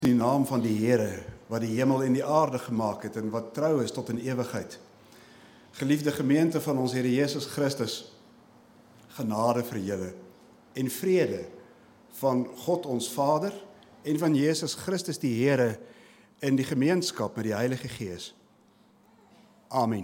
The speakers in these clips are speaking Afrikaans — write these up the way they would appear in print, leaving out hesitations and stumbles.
Die naam van die Here, wat die hemel en die aarde gemaak het en wat trou is tot in ewigheid. Geliefde gemeente van ons Here Jesus Christus, genade vir julle en vrede van God ons Vader en van Jesus Christus die Here in die gemeenskap met die Heilige Gees. Amen.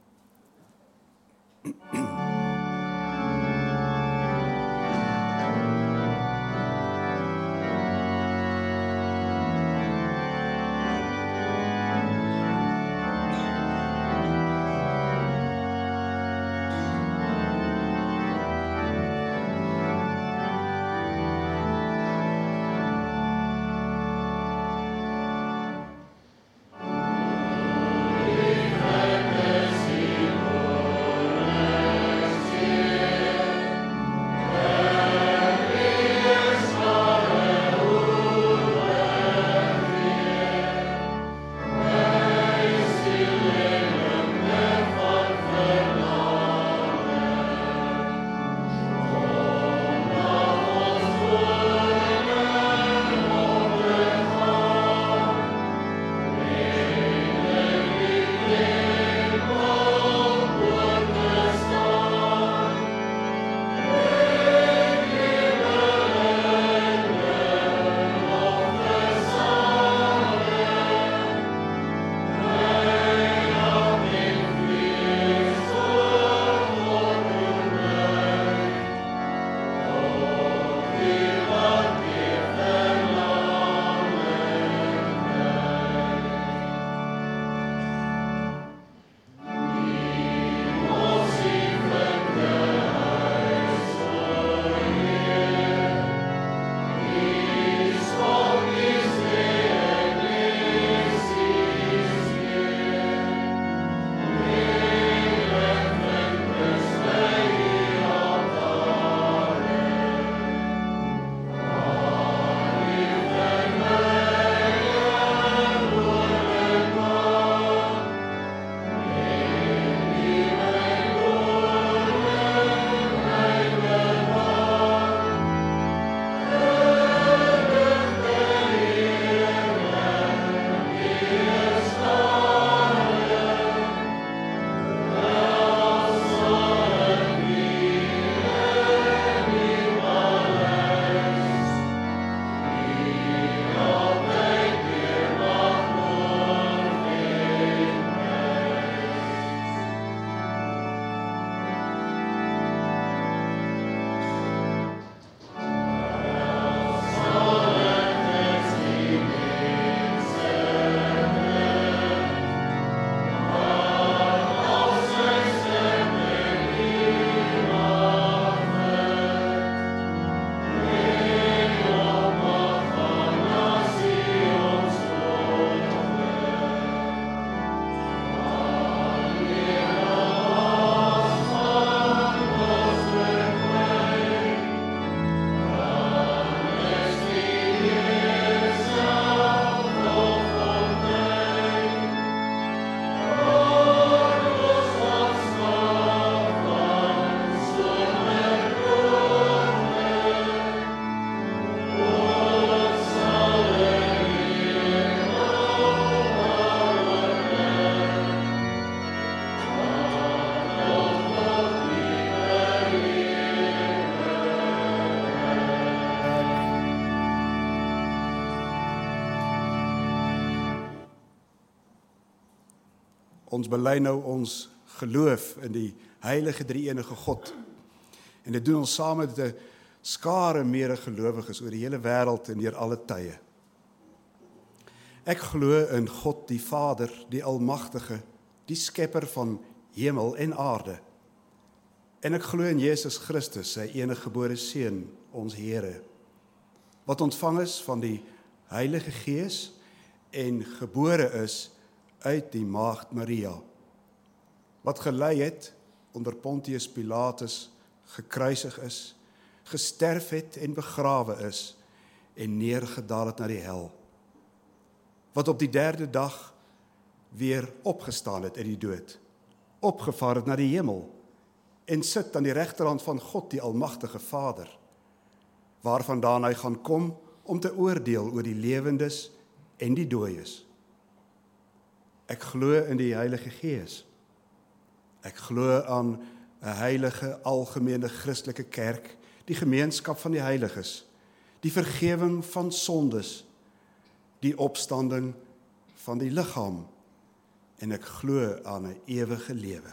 Ons bely nou ons geloof in die heilige drie-enige God. En dit doen ons saam met 'n skare medegelowiges oor die hele wêreld en deur alle tye. Ek glo in God die Vader, die Almagtige, die skepper van hemel en aarde. En ek glo in Jesus Christus, sy enige gebore seun, ons Here, wat ontvang is van die Heilige Gees en gebore is uit die maagd Maria, wat gelei het onder Pontius Pilatus, gekruisig is, gesterf het en begrawe is en neergedaal het na die hel, wat op die derde dag weer opgestaan het uit die dood, opgevaar het na die hemel en sit aan die regterhand van God die Almagtige Vader, waarvandaan hy gaan kom om te oordeel oor die lewendes en die dooies. Ek glo in die Heilige Gees. Ek glo aan 'n heilige, algemene Christelike kerk, die gemeenskap van die heiliges, die vergewing van sondes, die opstanding van die liggaam, en ek glo aan 'n ewige lewe.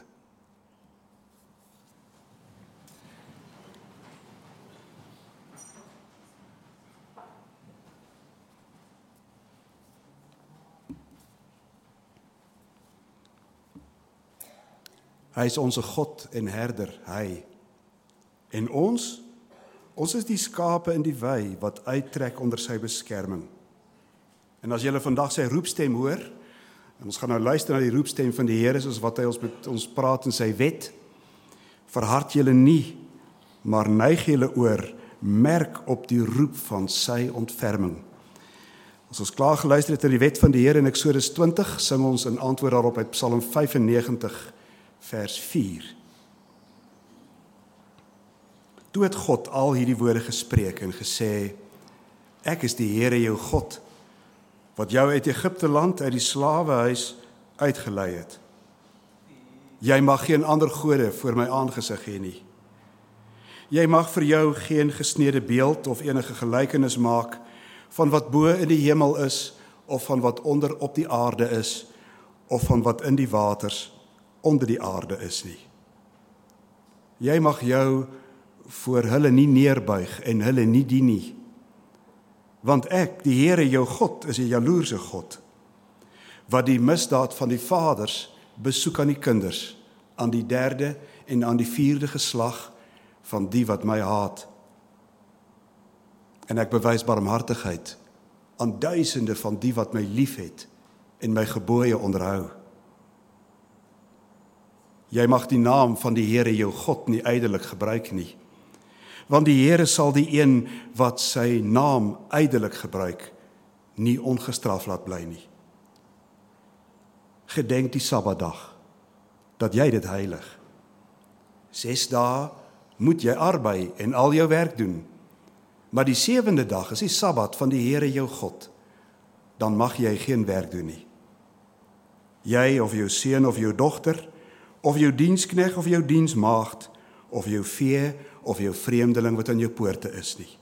Hy is onze God en herder, hy. En ons is die skape in die wei wat uittrek onder sy beskerming. En as julle vandag sy roepstem hoor, en ons gaan nou luister na die roepstem van die Here, soos wat hy ons met ons praat in sy wet, verhard julle nie, maar neig julle oor, merk op die roep van sy ontferming. As ons klaar geluister het na die wet van die Here in Eksodus 20, sing ons in antwoord daarop uit Psalm 95, vers 4. Toe het God al hierdie woorde gespreek en gesê, ek is die Here jou God, wat jou uit Egipte land, uit die slawehuis uitgelei het. Jy mag geen ander gode voor my aangesig hê nie. Jy mag vir jou geen gesnede beeld of enige gelykenis maak van wat bo in die hemel is, of van wat onder op die aarde is, of van wat in die waters onder die aarde is nie. Jy mag jou voor hulle nie neerbuig en hulle nie dien nie. Want ek, die Here jou God, is 'n jaloerse God, wat die misdaad van die vaders besoek aan die kinders, aan die 3de en aan die 4de geslag van die wat my haat. En ek bewys barmhartigheid aan duisende van die wat my liefhet en my gebooie onderhou. Jy mag die naam van die Here jou God nie ydelik gebruik nie, want die Here sal die een wat sy naam ydelik gebruik, nie ongestraf laat bly nie. Gedenk die Sabbatdag, dat jy dit heilig. 6 dae moet jy arbei en al jou werk doen, maar die 7de dag is die Sabbat van die Here jou God, dan mag jy geen werk doen nie. Jy of jou seun of jou dogter, of jou dienskneg of jou diensmaagd, of jou vee of jou vreemdeling wat aan jou poorte is nie.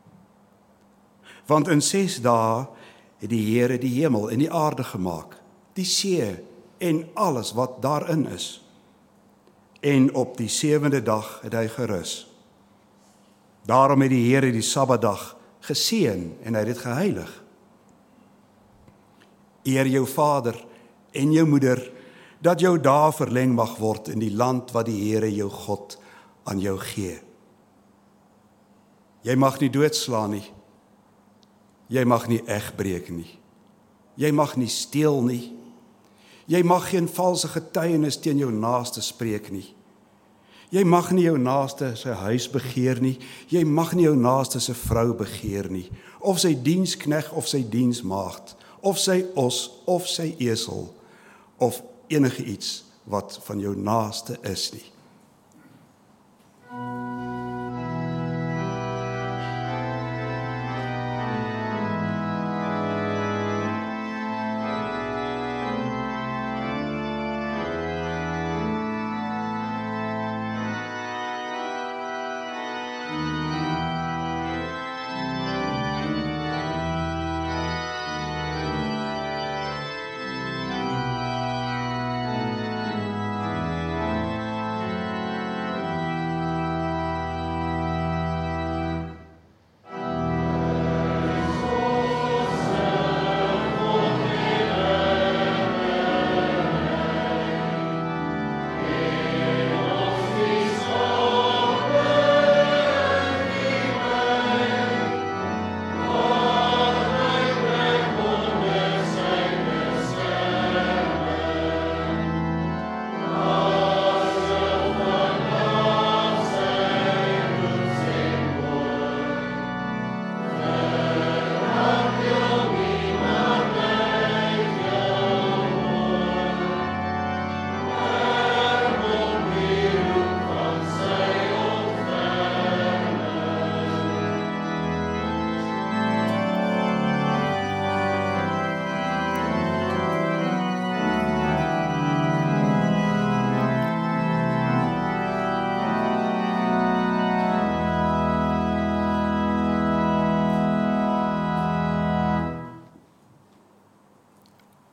Want in 6 dae het die Here die hemel en die aarde gemaak, die see en alles wat daarin is. En op die 7de dag het hy gerus. Daarom het die Here die Sabbatdag geseën en hy het dit geheilig. Eer jou vader en jou moeder, dat jou dae verleng mag word in die land wat die Here jou God aan jou gee. Jy mag nie doodslaan nie. Jy mag nie egbreek nie. Jy mag nie steel nie. Jy mag geen valse getuienis teen jou naaste spreek nie. Jy mag nie jou naaste sy huis begeer nie. Jy mag nie jou naaste sy vrou begeer nie, of sy dienskneg of sy diensmaagd, of sy os of sy esel, of enige iets wat van jou naaste is nie.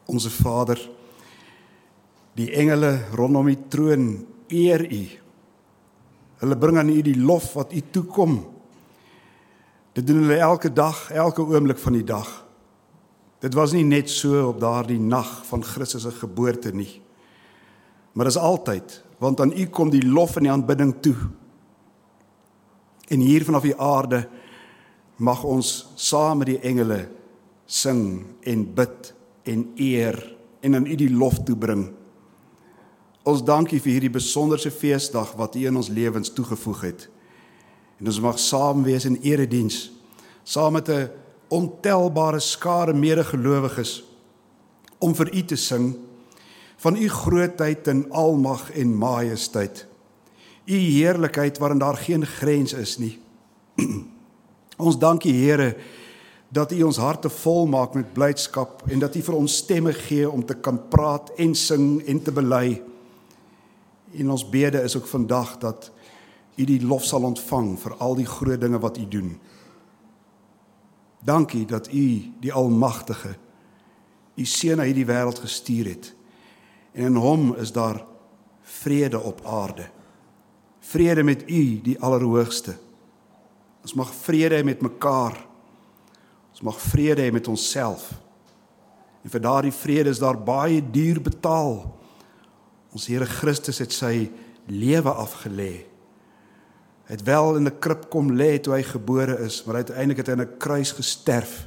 Onse Vader, die engele rondom die troon eer U. Hulle bring aan U die lof wat U toekom. Dit doen hulle elke dag, elke oomblik van die dag. Dit was nie net so op daardie nag van Christus se geboorte nie, maar dis altyd, want aan U kom die lof en die aanbidding toe. En hier vanaf die aarde mag ons saam met die engele sing en bid en eer en aan U die lof toebring. Ons dank U vir hierdie besonderse feesdag wat U in ons lewens toegevoeg het. En ons mag saam wees in erediens, saam met 'n ontelbare skare medegelowiges, om vir U te sing van U grootheid en almag en majesteit. U heerlikheid waarin daar geen grens is nie. Ons dank U, Here, dat U ons harte vol maak met blydskap en dat U vir ons stemme gee om te kan praat en sing en te bely. En ons bede is ook vandag dat U die lof sal ontvang vir al die groot dinge wat U doen. Dankie dat U, die Almagtige, U Seun na hierdie wêreld gestuur het. En in Hom is daar vrede op aarde. Vrede met U, die Allerhoogste. Ons mag vrede hê met mekaar. Ons mag vrede hê met onsself. En vir daardie vrede is daar baie duur betaal. Ons Here Christus het sy lewe afgelê. Hy het wel in 'n krib kom lê toe hy gebore is, maar uiteindelik het hy in 'n kruis gesterf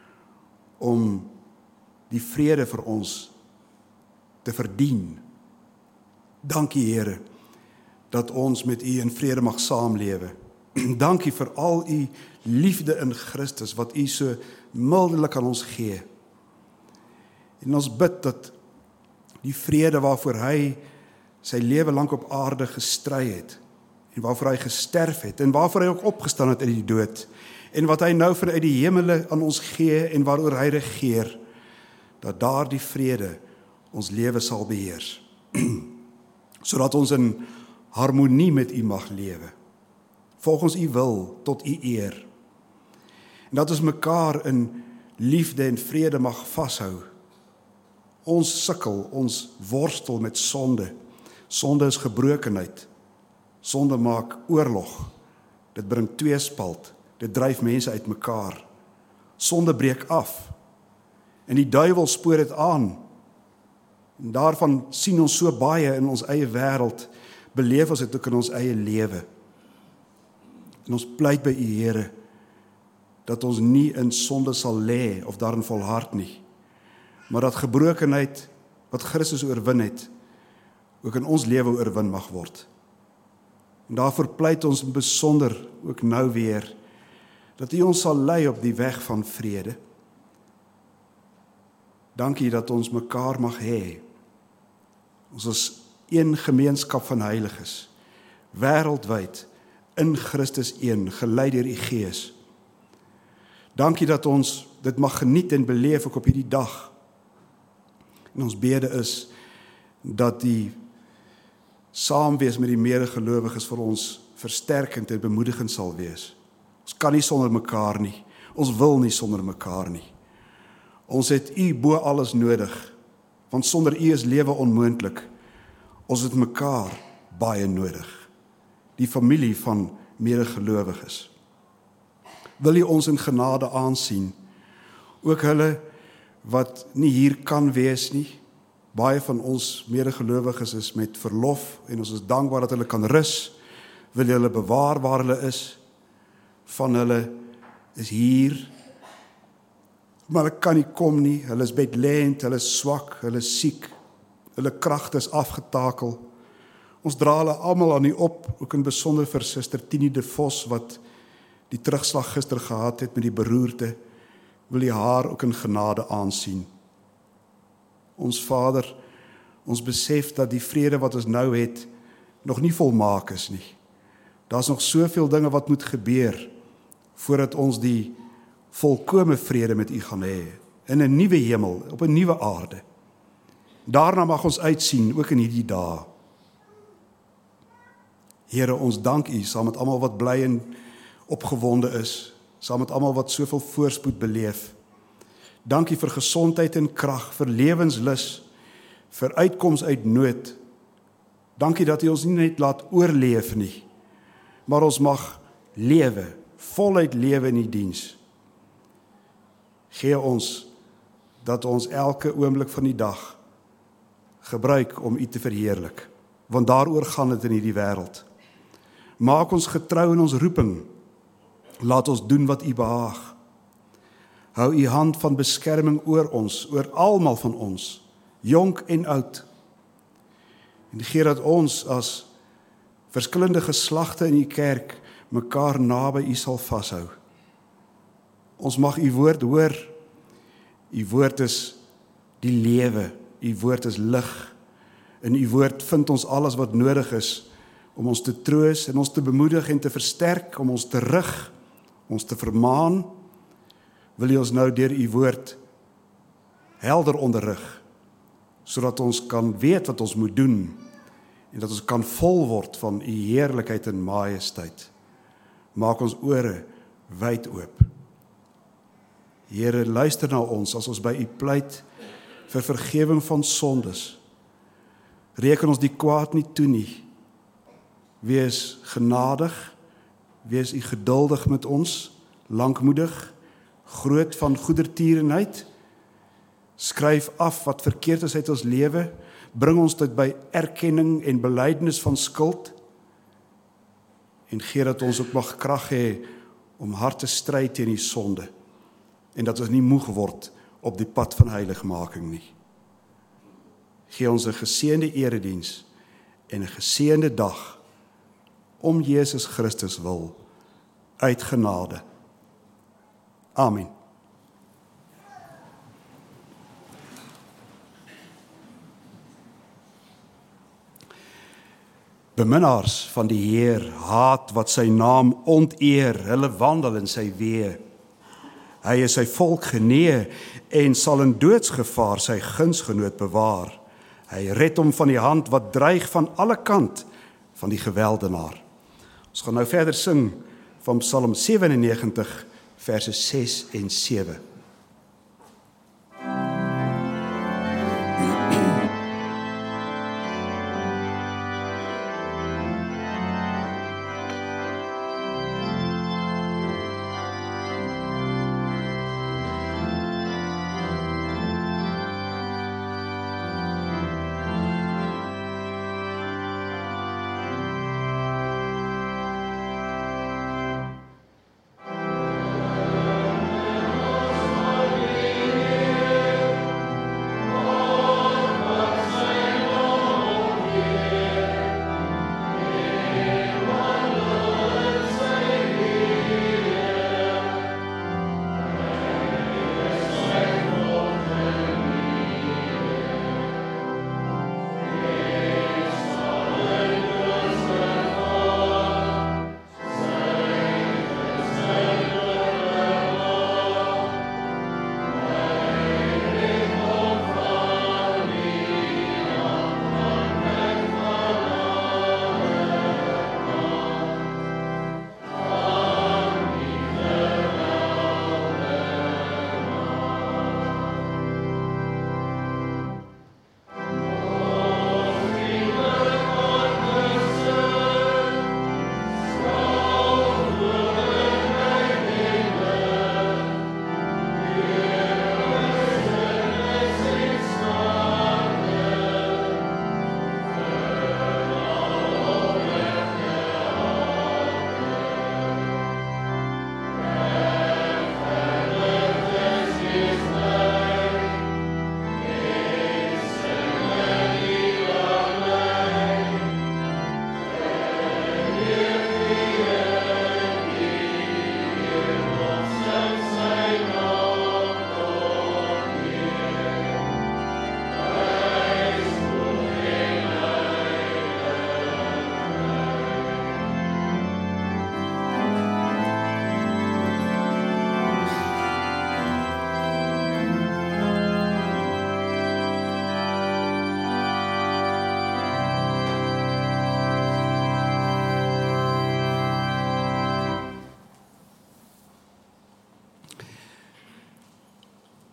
om die vrede vir ons te verdien. Dankie, Here, dat ons met U in vrede mag saamlewe. Dankie vir al U liefde in Christus wat U so mildelik aan ons gee. En ons bid dat die vrede waarvoor hy sy lewe lank op aarde gestry het, en waarvoor hy gesterf het, en waarvoor hy ook opgestaan het uit die dood, en wat hy nou vanuit die hemele aan ons gee, en waaroor hy regeer, dat daardie vrede ons lewe sal beheers, sodat ons in harmonie met U mag lewe, volgens U wil, tot U eer, en dat ons mekaar in liefde en vrede mag vashou. Ons sukkel, ons worstel met sonde. Sonde is gebrokenheid. Sonde maak oorlog. Dit bring tweespalt. Dit dryf mense uit mekaar. Sonde breek af. En die duiwel spoor dit aan. En daarvan sien ons so baie in ons eie wêreld. Beleef ons dit ook in ons eie lewe. En ons pleit by U, Here, dat ons nie in sonde sal lê of daarin volhard nie, maar dat gebrokenheid wat Christus oorwin het, ook in ons lewe oorwin mag word. En daarvoor pleit ons besonder ook nou weer, dat U ons sal lei op die weg van vrede. Dankie dat ons mekaar mag hê. Ons is een gemeenskap van heiliges, wêreldwyd, in Christus een, gelei deur U Gees. Dankie dat ons dit mag geniet en beleef ook op hierdie dag. En ons bede is dat die saamwees met die medegelowiges vir ons versterkend en bemoedigend sal wees. Ons kan nie sonder mekaar nie. Ons wil nie sonder mekaar nie. Ons het U bo alles nodig, want sonder U is lewe onmoontlik. Ons het mekaar baie nodig. Die familie van medegelowiges. Wil U ons in genade aansien, ook hulle wat nie hier kan wees nie. Baie van ons medegelowiges is met verlof en ons is dankbaar dat hulle kan rus. Wil U hulle bewaar waar hulle is. Van hulle is hier, maar hulle kan nie kom nie. Hulle is bedlend, hulle is swak, hulle is siek. Hulle kragte is afgetakel. Ons dra hulle almal aan U op, ook in besonder vir Suster Tini de Vos wat die terugslag gister gehad het met die beroerte. Wil U haar ook in genade aansien. Ons Vader, ons besef dat die vrede wat ons nou het, nog nie volmaak is nie. Daar's nog soveel dinge wat moet gebeur, voordat ons die volkome vrede met U gaan hê, in 'n nuwe hemel, op 'n nuwe aarde. Daarna mag ons uitsien, ook in hierdie dae. Here, ons dank U, saam met almal wat bly en opgewonde is, saam met almal wat soveel voorspoed beleef, Dankie vir gesondheid en krag, vir lewenslus, vir uitkoms uit nood. Dankie dat U ons nie net laat oorleef nie, maar ons mag lewe, voluit lewe in U diens. Gee ons dat ons elke oomblik van die dag gebruik om U te verheerlik, want daaroor gaan dit in hierdie wêreld. Maak ons getrou in ons roeping, laat ons doen wat U behaag. Hou U hand van beskerming oor ons, oor almal van ons, jonk en oud. En gee dat ons as verskillende geslagte in U kerk mekaar naby U sal vashou. Ons mag U woord hoor. U woord is die lewe, U woord is lig. In U woord vind ons alles wat nodig is om ons te troos en ons te bemoedig en te versterk, om ons te rig, ons te vermaan. Wil U ons nou deur U woord helder onderrig, sodat ons kan weet wat ons moet doen en dat ons kan vol word van U heerlikheid en majesteit. Maak ons ore wyd oop. Here, luister na ons as ons by U pleit vir vergewing van sondes. Reken ons die kwaad nie toe nie. Wees genadig, wees U geduldig met ons, lankmoedig, groot van goedertierenheid. Skryf af wat verkeerd is uit ons lewe, bring ons dit by erkenning en belydenis van skuld, en gee dat ons ook mag krag hê om hard te stry teen die sonde, en dat ons nie moeg word op die pad van heiligmaking nie. Gee ons 'n geseënde erediens en 'n geseënde dag om Jesus Christus wil, uit genade. Amen. Beminnaars van die Heer haat wat sy naam onteer, hulle wandel in sy weë. Hy is sy volk genee en sal in doodsgevaar sy gunsgenoot bewaar. Hy red hom van die hand wat dreig van alle kant van die geweldenaar. Ons gaan nou verder sing van Psalm 97 verse 6 en 7.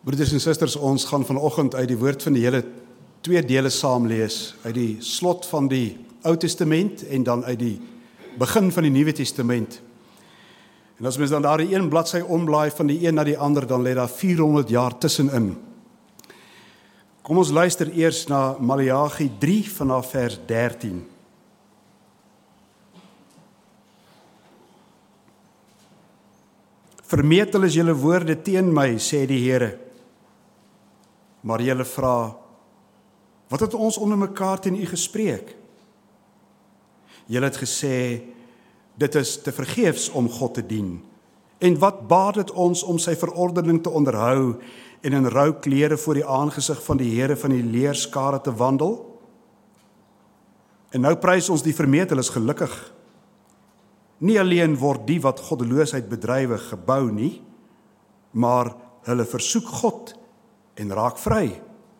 Broeders en susters, ons gaan vanoggend uit die woord van die Here 2 dele saam lees, uit die slot van die Ou Testament en dan uit die begin van die Nuwe Testament. En as mens dan daar die een bladsy omblaai van die een na die ander, dan lê daar 400 jaar tussenin. Kom ons luister eers na Maleagi 3 vanaf vers 13. Vermetel is julle woorde teen my, sê die Here. Maar julle vra, wat het ons onder mekaar teen u gespreek? Julle het gesê, dit is te vergeefs om God te dien. En wat baat dit ons om sy verordening te onderhou en in rou klere voor die aangesig van die Here van die leerskare te wandel? En nou prys ons die vermeteles gelukkig. Nie alleen word die wat goddeloosheid bedrywe gebou nie, maar hulle versoek God en raak vry.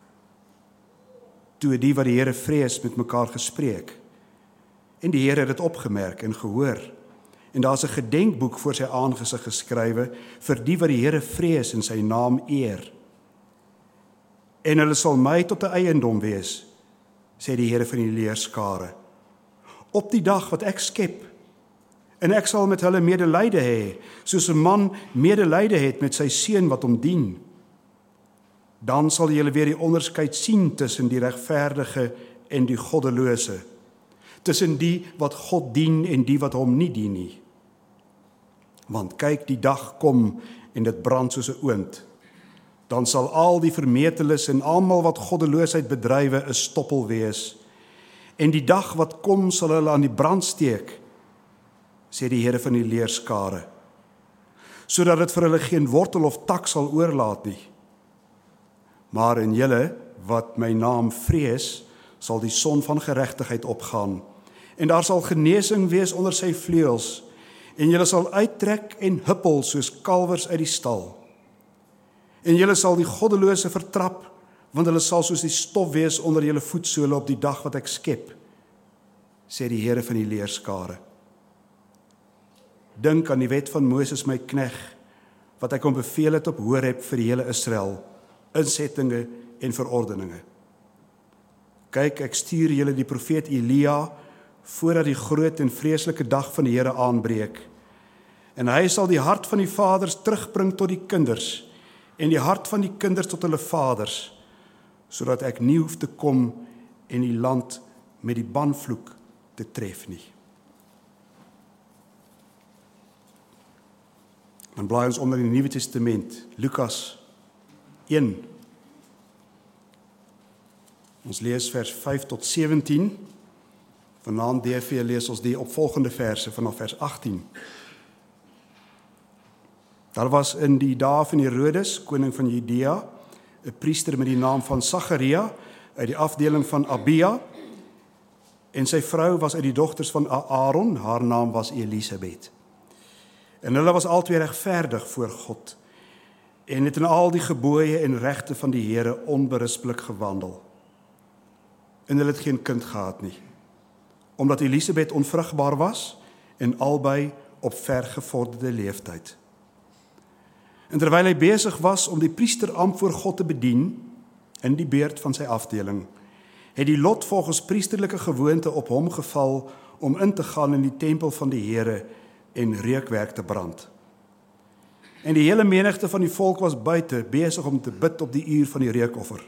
Toe die wat die Here vrees met mekaar gespreek. En die Here het dit opgemerk en gehoor. En daar's 'n gedenkboek voor sy aangesig geskrywe vir die wat die Here vrees en sy naam eer. En hulle sal my tot 'n eiendom wees, sê die Here van die leerskare. Op die dag wat ek skep, en ek sal met hulle medelyde hê, soos 'n man medelyde het met sy seun wat hom dien. Dan sal julle weer die onderskeid sien tussen die regverdige en die goddelose, tussen die wat God dien en die wat hom nie dien nie. Want kyk, die dag kom en dit brand soos 'n oond. Dan sal al die vermeteles en almal wat goddeloosheid bedrywe 'n stoppel wees. En die dag wat kom sal hulle aan die brand steek, sê die Here van die leerskare, sodat dit vir hulle geen wortel of tak sal oorlaat nie. Maar in julle wat my naam vrees, sal die son van geregtigheid opgaan, en daar sal genesing wees onder sy vleuels, en julle sal uittrek en huppel soos kalwers uit die stal. En julle sal die goddelose vertrap, want hulle sal soos die stof wees onder julle voetsole op die dag wat ek skep, sê die Here van die leerskare. Dink aan die wet van Moses my knegg, wat ek hom beveel het op Horeb vir die hele Israel, insettinge en verordeninge. Kyk, ek stuur julle die profeet Elia, voordat die groot en vreeslike dag van die Here aanbreek. En hy sal die hart van die vaders terugbring tot die kinders, en die hart van die kinders tot hulle vaders, sodat ek nie hoef te kom en die land met die banvloek te tref nie. Dan blaai ons om na die Nuwe Testament, Lukas 1. Ons lees vers 5 tot 17. Vanaand DV lees ons die opvolgende verse vanaf vers 18. Daar was in die dae van Herodes, koning van Judea, 'n priester met die naam van Sagaria uit die afdeling van Abia, en sy vrou was uit die dogters van Aaron, haar naam was Elisabeth. En hulle was albei regverdig voor God en het in al die gebooie en regte van die Here onberispelik gewandel. En hulle het geen kind gehad nie, omdat Elisabeth onvrugbaar was en albei op vergevorderde leeftyd. En terwyl hy besig was om die priesterampt voor God te bedien in die beurt van sy afdeling, het die lot volgens priesterlike gewoonte op hom geval om in te gaan in die tempel van die Here en reukwerk te brand. En die hele menigte van die volk was buite, besig om te bid op die uur van die reukoffer.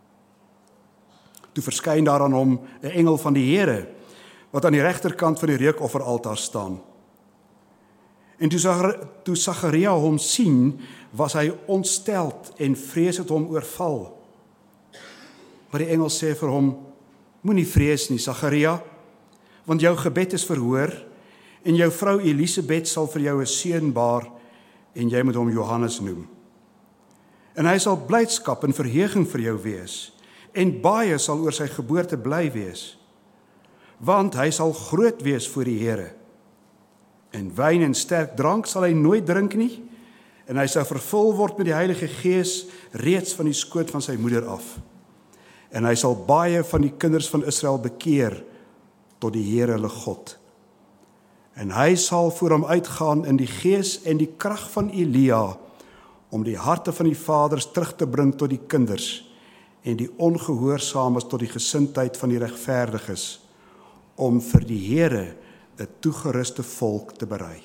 Toe verskyn daar aan hom 'n engel van die Here, wat aan die regterkant van die reukofferaltaar staan. En toe Sagaria hom sien, was hy ontsteld en vrees het hom oorval. Maar die engel sê vir hom, moenie vrees nie, Sagaria, want jou gebed is verhoor, en jou vrou Elisabeth sal vir jou 'n seun baar, en jy moet hom Johannes noem. En hy sal blydskap en verheuging vir jou wees, en baie sal oor sy geboorte bly wees, want hy sal groot wees voor die Here. En wyn en sterk drank sal hy nooit drink nie, en hy sal vervul word met die Heilige Gees reeds van die skoot van sy moeder af. En hy sal baie van die kinders van Israel bekeer tot die Here hulle God. En hy sal voor hom uitgaan in die gees en die krag van Elia, om die harte van die vaders terug te bring tot die kinders en die ongehoorsaames tot die gesindheid van die regverdiges, om vir die Here 'n toegeruste volk te berei.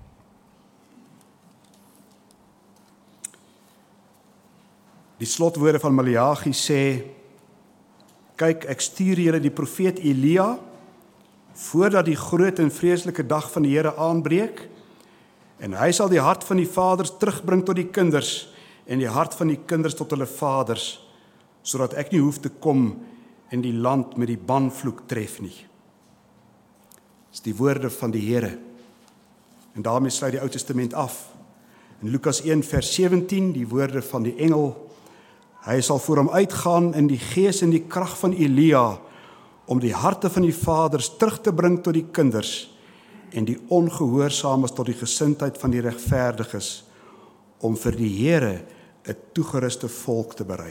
Die slotwoorde van Maleagi sê, kyk, ek stuur julle die profeet Elia, voordat die groot en vreeslike dag van die Here aanbreek, en hy sal die hart van die vaders terugbring tot die kinders, en die hart van die kinders tot hulle vaders, sodat ek nie hoef te kom en die land met die banvloek tref nie. Dis die woorde van die Here. En daarmee sluit die Ou Testament af. In Lukas 1 vers 17, die woorde van die engel, hy sal voor hom uitgaan in die gees en die krag van Elia, om die harte van die vaders terug te bring tot die kinders, en die ongehoorsaames tot die gesindheid van die regverdiges, om vir die Here 'n toegeruste volk te berei.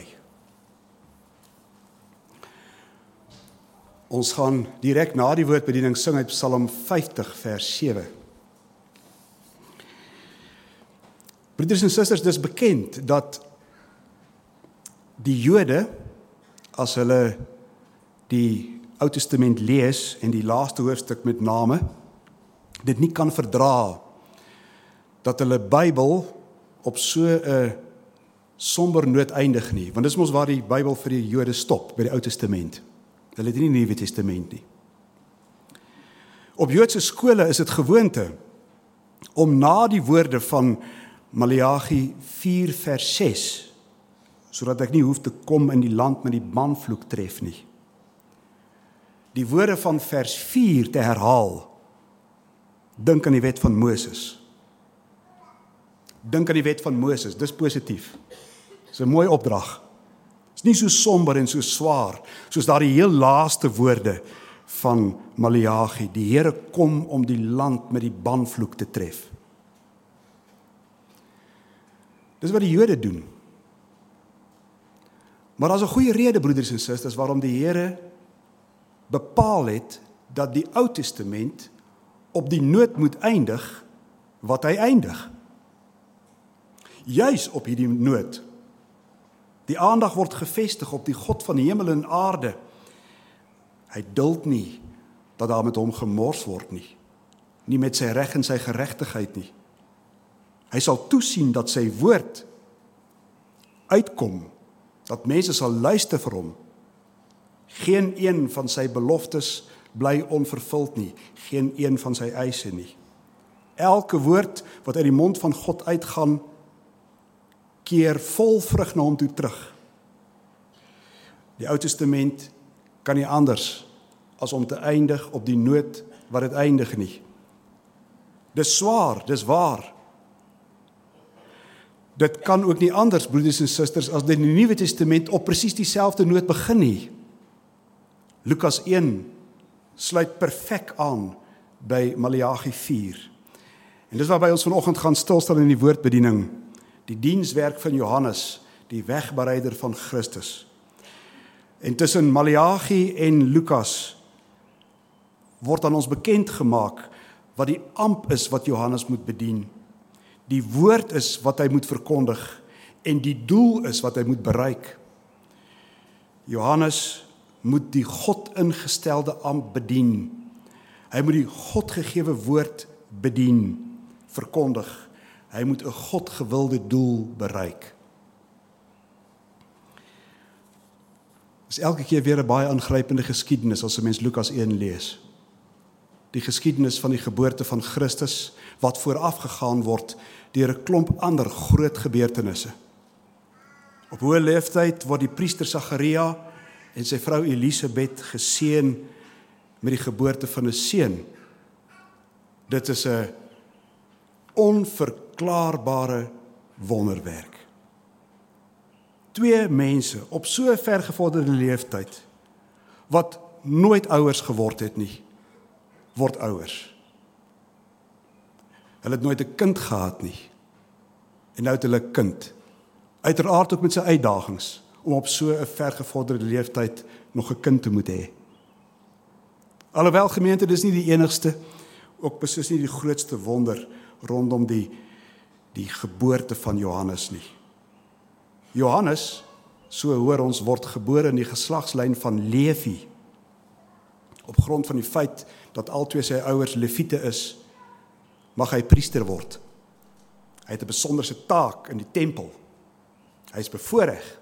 Ons gaan direk na die woordbediening sing uit Psalm 50 vers 7. Broeders en susters, dis bekend dat die Jode, as hulle die Ou Testament lees en die laaste hoofstuk met name, dit nie kan verdra dat hulle Bybel op so 'n somber noot eindig nie, want dis mos waar die Bybel vir die Jode stop, by die Ou Testament. Hulle het nie die Nuwe Testament nie. Op Joodse skole is dit gewoonte om na die woorde van Maleagi 4 vers 6, sodat ek nie hoef te kom in die land met die banvloek tref nie, die woorde van vers 4 te herhaal. Dink aan die wet van Moses. Dink aan die wet van Moses, dis positief. Dis 'n mooi opdrag. Dis nie so somber en so swaar, soos daardie heel laaste woorde van Maleagi. Die Here kom om die land met die banvloek te tref. Dis wat die Jode doen. Maar daar's 'n goeie rede, broeders en susters, waarom die Here bepaal het dat die Ou Testament op die noot moet eindig wat hy eindig. Juis op hierdie noot. Die aandag word gefestig op die God van hemel en aarde. Hy duld nie dat daar met hom gemors word nie. Nie met sy reg en sy geregtigheid nie. Hy sal toesien dat sy woord uitkom, dat mense sal luister vir hom. Geen een van sy beloftes bly onvervuld nie, geen een van sy eise nie. Elke woord wat uit die mond van God uitgaan, keer vol vrug na hom toe terug. Die Ou Testament kan nie anders as om te eindig op die noot wat dit eindig nie. Dis swaar, dis waar. Dit kan ook nie anders, broeders en susters, as die Nuwe Testament op presies dieselfde noot begin nie. Lukas 1 sluit perfek aan by Maleagi 4. En dis waarby ons vanoggend gaan stilstel in die woordbediening, die dienswerk van Johannes, die wegbereider van Christus. En tussen Maleagi en Lukas word aan ons bekend gemaak wat die amp is wat Johannes moet bedien. Die woord is wat hy moet verkondig en die doel is wat hy moet bereik. Johannes moet die God ingestelde amp bedien. Hy moet die God gegewe woord bedien, verkondig. Hy moet 'n God gewilde doel bereik. Dit is elke keer weer 'n baie aangrypende geskiedenis as 'n mens Lukas 1 lees. Die geskiedenis van die geboorte van Christus wat voorafgegaan word deur 'n klomp ander groot gebeurtenisse. Op hoë leeftyd word die priester Sagaria en sy vrou Elisabeth geseën met die geboorte van 'n seun. Dit is 'n onverklaarbare wonderwerk. Twee mense op so vergevorderde leeftyd wat nooit ouers geword het nie, word ouers. Hulle het nooit 'n kind gehad nie. En nou het hulle 'n kind. Uiteraard ook met sy uitdagings om op so 'n vergevorderde leeftyd nog 'n kind te moet hê. Alhoewel gemeente, dis nie die enigste, ook beslis nie die grootste wonder rondom die die geboorte van Johannes nie. Johannes, so hoor ons, word gebore in die geslagslyn van Levi. Op grond van die feit dat albei sy ouers Lewiete is, mag hy priester word. Hy het 'n besonderse taak in die tempel. Hy is bevoorreg.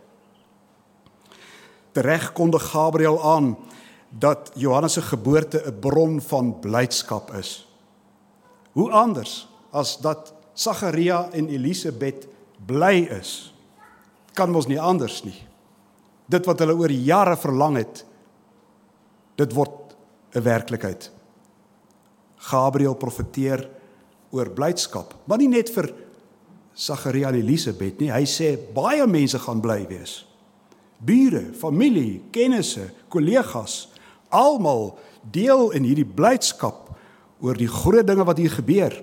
Tereg kondig Gabriël aan dat Johannes se geboorte 'n bron van blydskap is. Hoe anders as dat Sagaria en Elisabet bly is? Kan mos nie anders nie. Dit wat hulle oor jare verlang het, dit word 'n werklikheid. Gabriël profeteer oor blydskap, maar nie net vir Sagaria en Elisabet nie. Hy sê baie mense gaan bly wees. Bure, familie, kennisse, kollegas, almal deel in hierdie blydskap oor die groot dinge wat hier gebeur.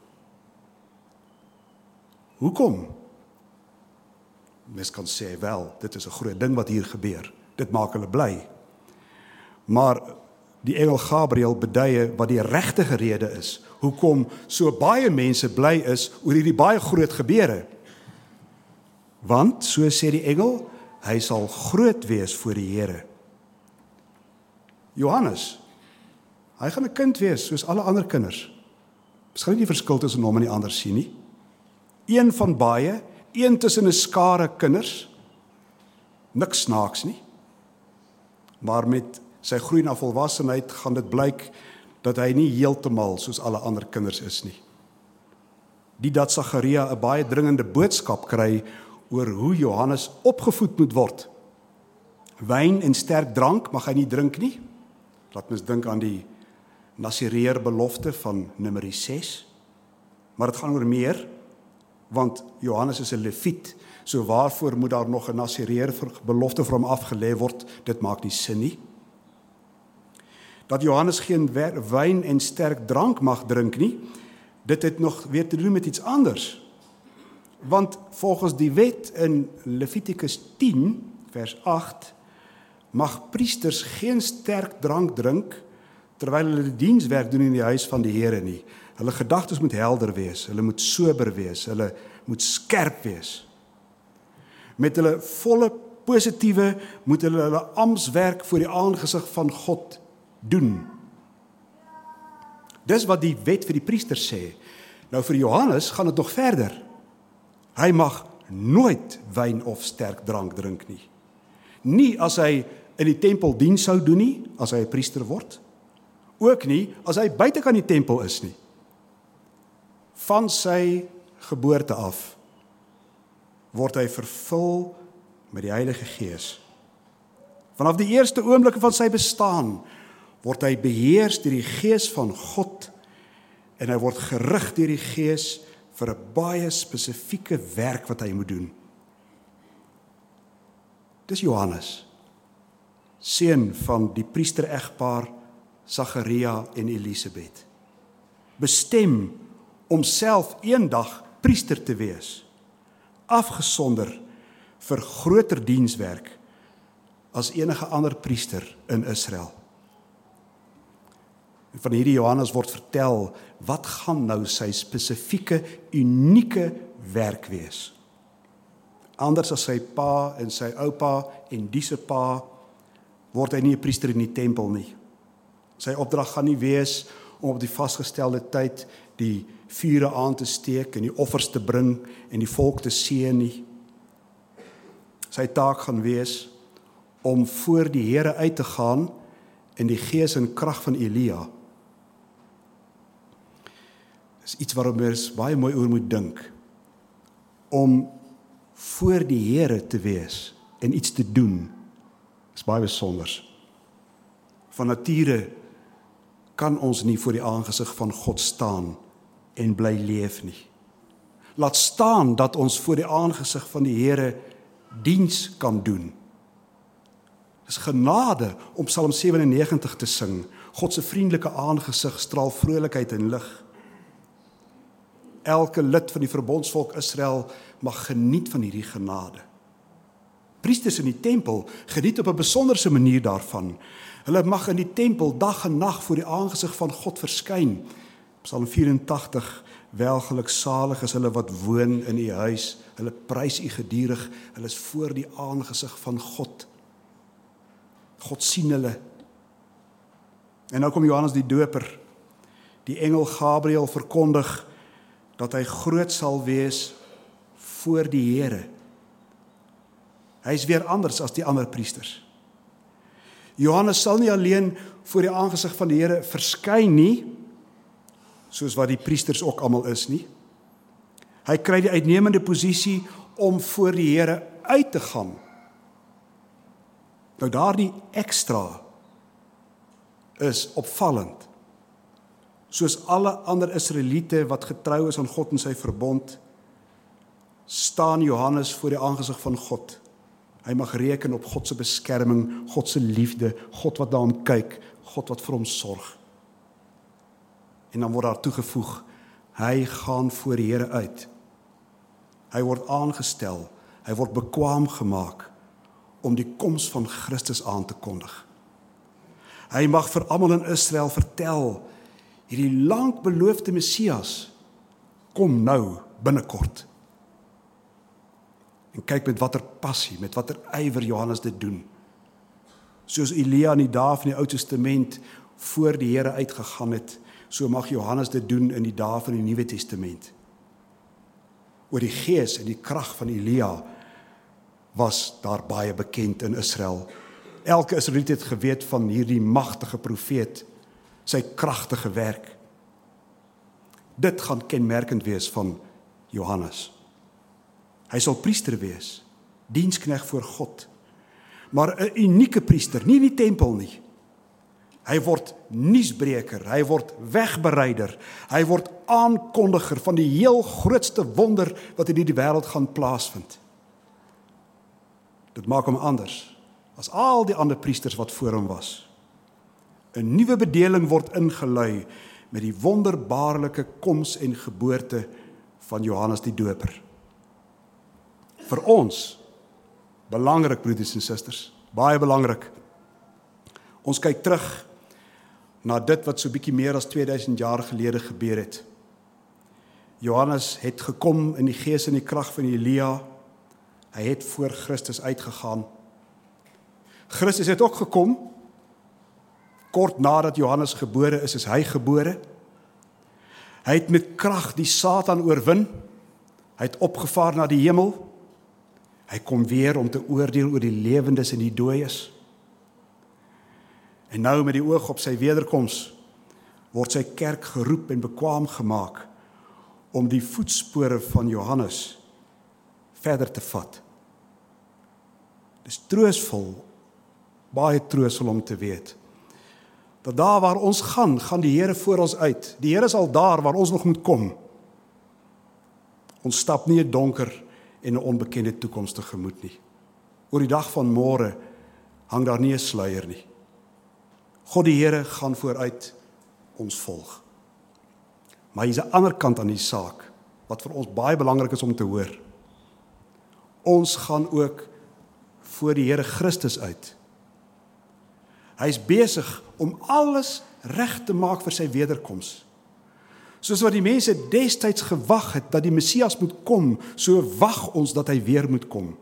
Hoekom? Mens kan sê wel, dit is 'n groot ding wat hier gebeur. Dit maak hulle bly. Maar die engel Gabriël beduie wat die regte rede is, hoekom so baie mense bly is oor hierdie baie groot gebeure. Want, so sê die engel, hy sal groot wees voor die Here. Johannes, hy gaan 'n kind wees soos alle ander kinders. Ons gaan nie die verskil tussen hom en die ander sien nie. Een van baie, een tussen 'n skare kinders. Niks snaaks nie. Maar met sy groei na volwassenheid gaan dit blyk dat hy nie heeltemal soos alle ander kinders is nie. Die dat Sagaria 'n baie dringende boodskap kry oor hoe Johannes opgevoed moet word. Wyn en sterk drank mag hy nie drink nie. Laat mens dink aan die Nasireer belofte van Numeri 6. Maar dit gaan oor meer, want Johannes is 'n Lewiet, so waarvoor moet daar nog 'n Nasireer belofte vir hom afgelê word? Dit maak nie sin nie. Dat Johannes geen wyn en sterk drank mag drink nie, dit het nog weer te doen met iets anders. Want volgens die wet in Levitikus 10 vers 8 mag priesters geen sterk drank drink terwyl hulle die dienswerk doen in die huis van die Here nie. Hulle gedagtes moet helder wees, hulle moet sober wees, hulle moet skerp wees. Met hulle volle positiewe moet hulle amptswerk voor die aangesig van God doen. Dis wat die wet vir die priesters sê. Nou vir Johannes gaan dit nog verder. Hy mag nooit wyn of sterk drank drink nie. Nie as hy in die tempel diens sou doen nie, as hy 'n priester word. Ook nie as hy buite kan die tempel is nie. Van sy geboorte af word hy vervul met die Heilige Gees. Vanaf die eerste oomblikke van sy bestaan word hy beheers deur die Gees van God en hy word gerig deur die Gees vir 'n baie spesifieke werk wat hy moet doen. Dis Johannes, seun van die priester-egpaar Sagaria en Elisabet, bestem om self eendag priester te wees, afgesonder vir groter dienswerk as enige ander priester in Israel. Van hierdie Johannes word vertel, wat gaan nou sy spesifieke, unieke werk wees. Anders as sy pa en sy oupa en die se pa, word hy nie 'n priester in die tempel nie. Sy opdrag gaan nie wees om op die vasgestelde tyd die vure aan te steek en die offers te bring en die volk te seën nie. Sy taak gaan wees om voor die Here uit te gaan in die gees en krag van Elia. Dis iets waarom mens baie mooi oor moet dink. Om voor die Here te wees en iets te doen, is baie besonders. Van nature kan ons nie voor die aangesig van God staan en bly leef nie. Laat staan dat ons voor die aangesig van die Here diens kan doen. Dis genade om Psalm 97 te sing. God se vriendelike aangesig straal vrolikheid en lig. Elke lid van die verbondsvolk Israel mag geniet van hierdie genade. Priesters in die tempel geniet op 'n besonderse manier daarvan. Hulle mag in die tempel dag en nag voor die aangesig van God verskyn. Psalm 84 welgeluksalig is hulle wat woon in u huis, hulle prys u gedurig, hulle is voor die aangesig van God. God sien hulle. En nou kom Johannes die Doper, die engel Gabriël verkondig, dat hy groot sal wees voor die Here. Hy is weer anders as die ander priesters. Johannes sal nie alleen voor die aangesig van die Here verskyn nie, soos wat die priesters ook almal is nie. Hy kry die uitnemende posisie om voor die Here uit te gaan. Nou daardie ekstra is opvallend. Soos alle ander Israeliete wat getrou is aan God en sy verbond, staan Johannes voor die aangesig van God. Hy mag reken op God se beskerming, God se liefde, God wat na hom kyk, God wat vir hom sorg. En dan word daar toegevoeg, hy gaan voor die Here uit. Hy word aangestel, hy word bekwaam gemaak om die koms van Christus aan te kondig. Hy mag vir almal in Israel vertel, hierdie lank beloofde Messias kom nou binnekort. En kyk met watter passie, met watter ywer Johannes dit doen. Soos Elia in die dae van die Ou Testament voor die Here uitgegaan het, so mag Johannes dit doen in die dae van die Nuwe Testament. Oor die gees en die krag van Elia was daar baie bekend in Israel. Elke Israeliet het geweet van hierdie magtige profeet, sy kragtige werk. Dit gaan kenmerkend wees van Johannes. Hy sal priester wees, diensknegt voor God, maar 'n unieke priester, nie in die tempel nie. Hy word nuusbreker, hy word wegbereider, hy word aankondiger van die heel grootste wonder wat in hierdie wêreld gaan plaasvind. Dit maak hom anders as al die ander priesters wat voor hom was. 'n Nuwe bedeling word ingelui met die wonderbaarlike koms en geboorte van Johannes die Doper. Vir ons, belangrik broeders en susters, baie belangrik. Ons kyk terug na dit wat so bietjie meer as 2000 jaar gelede gebeur het. Johannes het gekom in die gees en die krag van Elia. Hy het voor Christus uitgegaan. Christus het ook gekom. Kort nadat Johannes gebore is hy gebore. Hy het met krag die Satan oorwin. Hy het opgevaar na die hemel. Hy kom weer om te oordeel oor die lewendes en die dooies. En nou met die oog op sy wederkoms word sy kerk geroep en bekwaam gemaak om die voetspore van Johannes verder te vat. Dis troosvol, baie troosvol om te weet, dat daar waar ons gaan die Here voor ons uit. Die Here is al daar waar ons nog moet kom. Ons stap nie 'n donker en 'n onbekende toekoms tegemoet nie. Oor die dag van môre hang daar nie 'n sluier nie. God die Here gaan vooruit, ons volg. Maar hier's 'n ander kant aan die saak, wat vir ons baie belangrik is om te hoor. Ons gaan ook voor die Here Christus uit. Hy is besig om alles reg te maak vir sy wederkoms. Soos wat die mense destyds gewag het dat die Messias moet kom, so wag ons dat hy weer moet kom.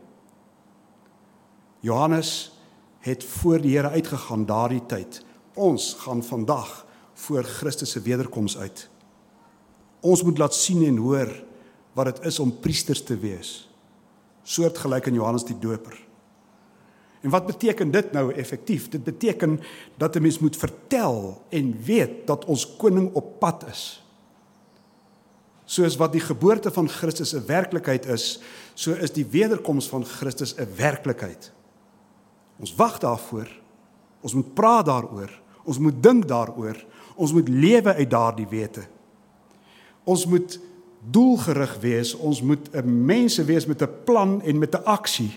Johannes het voor die Here uitgegaan daardie tyd. Ons gaan vandag voor Christus se wederkoms uit. Ons moet laat sien en hoor wat dit is om priesters te wees, soortgelyk aan Johannes die Doper. En wat beteken dit nou effektief? Dit beteken dat 'n mens moet vertel en weet dat ons koning op pad is. Soos wat die geboorte van Christus 'n werklikheid is, so is die wederkoms van Christus 'n werklikheid. Ons wag daarvoor, ons moet praat daaroor, ons moet dink daaroor, ons moet lewe uit daardie wete. Ons moet doelgerig wees, ons moet 'n mense wees met 'n plan en met 'n aksie.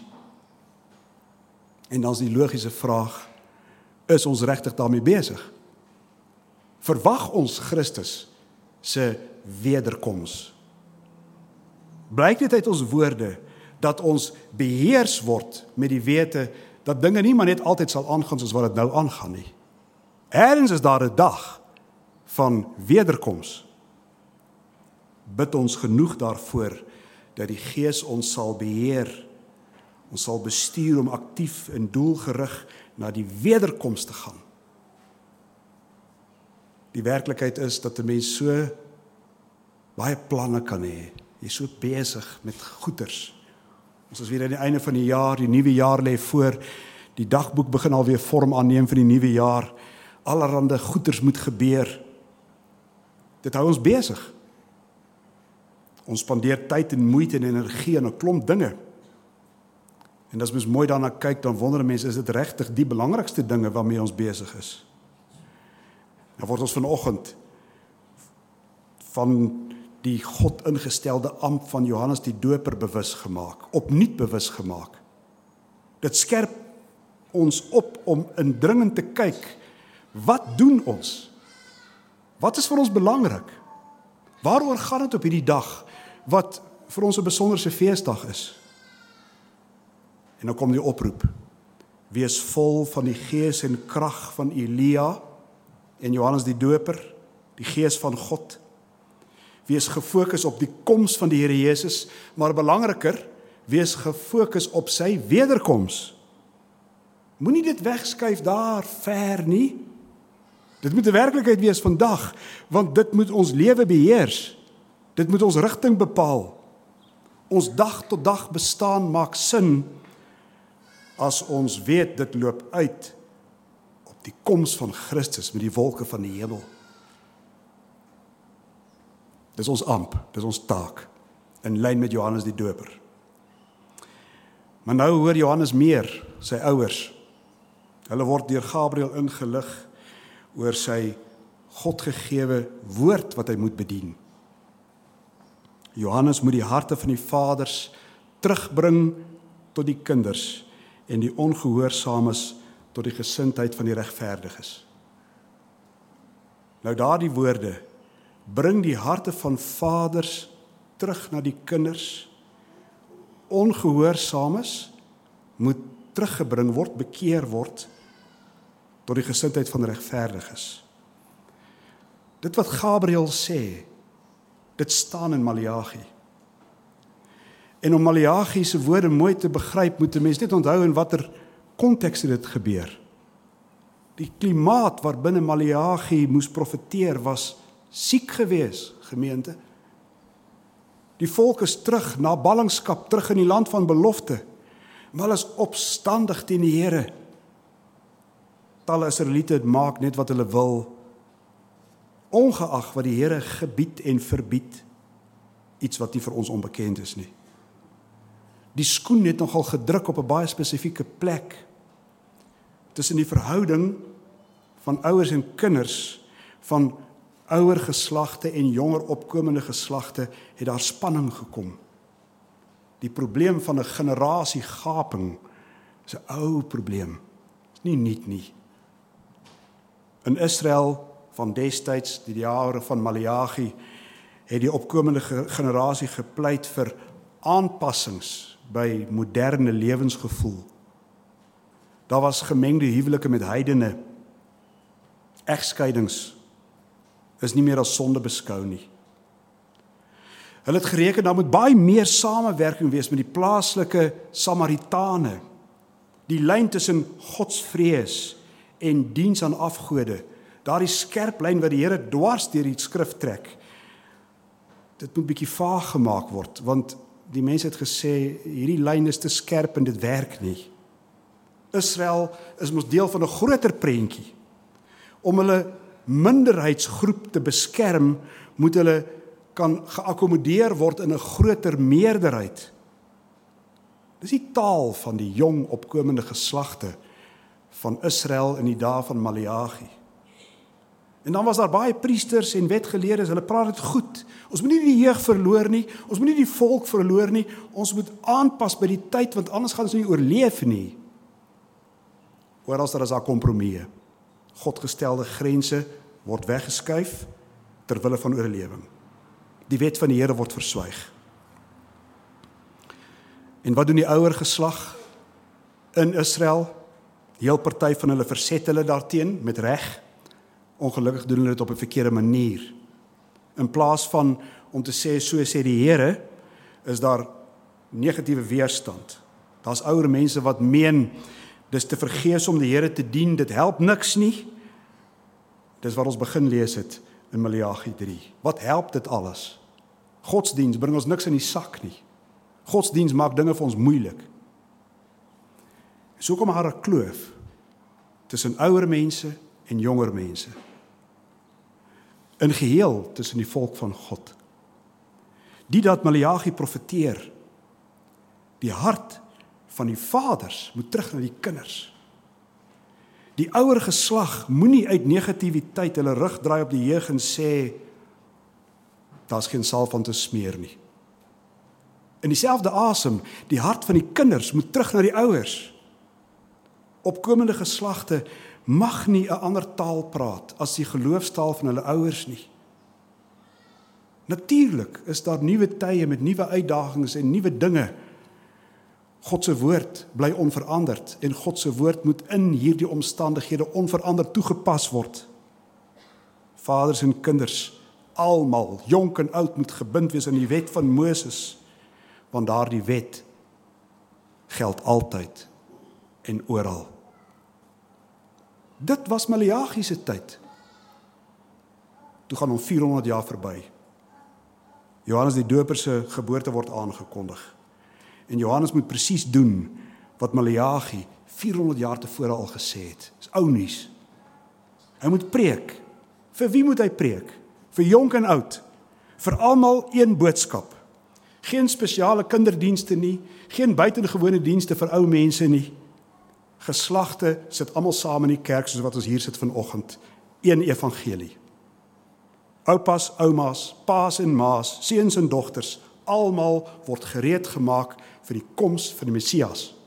En dan is die logiese vraag, is ons regtig daarmee besig? Verwag ons Christus se wederkoms? Blyk dit uit ons woorde dat ons beheers word met die wete dat dinge nie maar net altyd sal aangaan soos wat dit nou aangaan nie. Ergens is daar 'n dag van wederkoms. bid ons genoeg daarvoor dat die Gees ons sal beheer, ons sal bestuur om aktief en doelgerig na die wederkoms te gaan. Die werklikheid is dat 'n mens so baie planne kan hê. Jy is so besig met goeders. Ons is weer aan die einde van die jaar, die nuwe jaar lê voor, die dagboek begin alweer vorm aanneem vir die nuwe jaar. Allerhande goeders moet gebeur. Dit hou ons besig. Ons spandeer tyd en moeite en energie aan 'n klomp dinge. En as mens mooi daarna kyk, dan wonder mense, is dit regtig die belangrikste dinge waarmee ons besig is? Nou word ons vanoggend van die God ingestelde ampt van Johannes die Doper bewus gemaak, opnuut bewus gemaak. Dit skerp ons op om indringend te kyk, wat doen ons? Wat is vir ons belangrik? Waaroor gaan dit op hierdie dag, wat vir ons 'n besonderse feesdag is? En dan kom die oproep, wees vol van die gees en krag van Elia en Johannes die Doper, die gees van God. Wees gefokus op die koms van die Here Jesus, maar belangriker, wees gefokus op sy wederkoms. Moenie dit wegskuif daar ver nie. Dit moet 'n werklikheid wees vandag, want dit moet ons lewe beheers. Dit moet ons rigting bepaal. Ons dag tot dag bestaan maak sin as ons weet dit loop uit op die koms van Christus met die wolke van die hemel. Dis ons amp, dis ons taak, in lyn met Johannes die Doper. Maar nou hoor Johannes meer, sy ouers. Hulle word deur Gabriël ingelig oor sy Godgegewe woord wat hy moet bedien. Johannes moet die harte van die vaders terugbring tot die kinders en die ongehoorsaames tot die gesindheid van die regverdiges. Nou daardie woorde, bring die harte van vaders terug na die kinders, ongehoorsaames moet teruggebring word, bekeer word, tot die gesindheid van regverdiges. Dit wat Gabriël sê, dit staan in Maleagi. En om Maleagi se woorde mooi te begryp, moet 'n mens net onthou in watter konteks dit gebeur. Die klimaat waarbinne Maleagi moes profeteer was siek gewees, gemeente. Die volk is terug na ballingskap, terug in die land van belofte, maar hulle is opstandig teen die Here. Talle Israeliete maak net wat hulle wil, ongeag wat die Here gebied en verbied, iets wat nie vir ons onbekend is nie. Die skoen het nogal gedruk op 'n baie spesifieke plek, tussen die verhouding van ouers en kinders, van ouer geslagte en jonger opkomende geslagte, het daar spanning gekom. Die probleem van 'n generasiegaping is 'n ou probleem, is nie nuut nie. In Israel van destyds, die jare van Maleagi, het die opkomende generasie gepleit vir aanpassings by moderne lewensgevoel. Daar was gemengde huwelike met heidene. Egskeidings is nie meer as sonde beskou nie. Hulle het gereken, daar moet baie meer samewerking wees met die plaaslike Samaritane. Die lyn tussen godsvrees en diens aan afgode, daardie skerp lyn wat die Here dwars deur die skrif trek, dit moet bietjie vaag gemaak word, want die mense het gesê, hierdie lyn is te skerp en dit werk nie. Israel is mos deel van 'n groter prentjie. Om hulle minderheidsgroep te beskerm, moet hulle kan geakkommodeer word in 'n groter meerderheid. Dis die taal van die jong opkomende geslagte van Israel in die dae van Maleagi. En dan was daar baie priesters en wetgeleerdes, hulle praat dit goed. Ons moet nie die jeug verloor nie, ons moet nie die volk verloor nie, ons moet aanpas by die tyd, want anders gaan ons nie oorleef nie. Oral daar is daar kompromieë. Godgestelde grense word weggeskuif ter wille van oorlewing. Die wet van die Here word verswyg. En wat doen die ouer geslag in Israel? Heel party van hulle verset hulle daarteen met reg. Ongelukkig doen hulle dit op 'n verkeerde manier. In plaas van om te sê, so sê die Here, is daar negatiewe weerstand. Daar's ouer mense wat meen, dis te vergeefs om die Here te dien, dit help niks nie. Dis wat ons begin lees het in Maleagi 3. Wat help dit alles? Godsdiens bring ons niks in die sak nie. Godsdiens maak dinge vir ons moeilik. So kom daar 'n kloof tussen ouer mense en jonger mense. In geheel tussen die volk van God. Die dat Maleagi profeteer, die hart van die vaders moet terug na die kinders. Die ouer geslag moenie uit negativiteit hulle rug draai op die jeug en sê, daar's geen salf van te smeer nie. In dieselfde asem, die hart van die kinders moet terug na die ouers. Opkomende geslagte mag nie 'n ander taal praat as die geloofstaal van hulle ouers nie. Natuurlik is daar nuwe tye met nuwe uitdagings en nuwe dinge. God se woord bly onveranderd en God se woord moet in hierdie omstandighede onveranderd toegepas word. Vaders en kinders, almal, jonk en oud, moet gebind wees aan die wet van Moses, want daardie wet geld altyd en oral. Dit was Maleagi se tyd. Toe gaan 400 jaar verby. Johannes die Doper se geboorte word aangekondig. En Johannes moet presies doen wat Maleagi 400 jaar tevore al gesê het. Dis ou nuus. Hy moet preek. Vir wie moet hy preek? Vir jonk en oud. Vir almal een boodskap. Geen spesiale kinderdienste nie, geen buitengewone dienste vir ou mense nie. Geslagte sit almal saam in die kerk soos wat ons hier sit vanoggend. Een evangelie. Oupas, oumas, paas en maas, seuns en dogters, almal word gereed gemaak vir die koms van die Messias.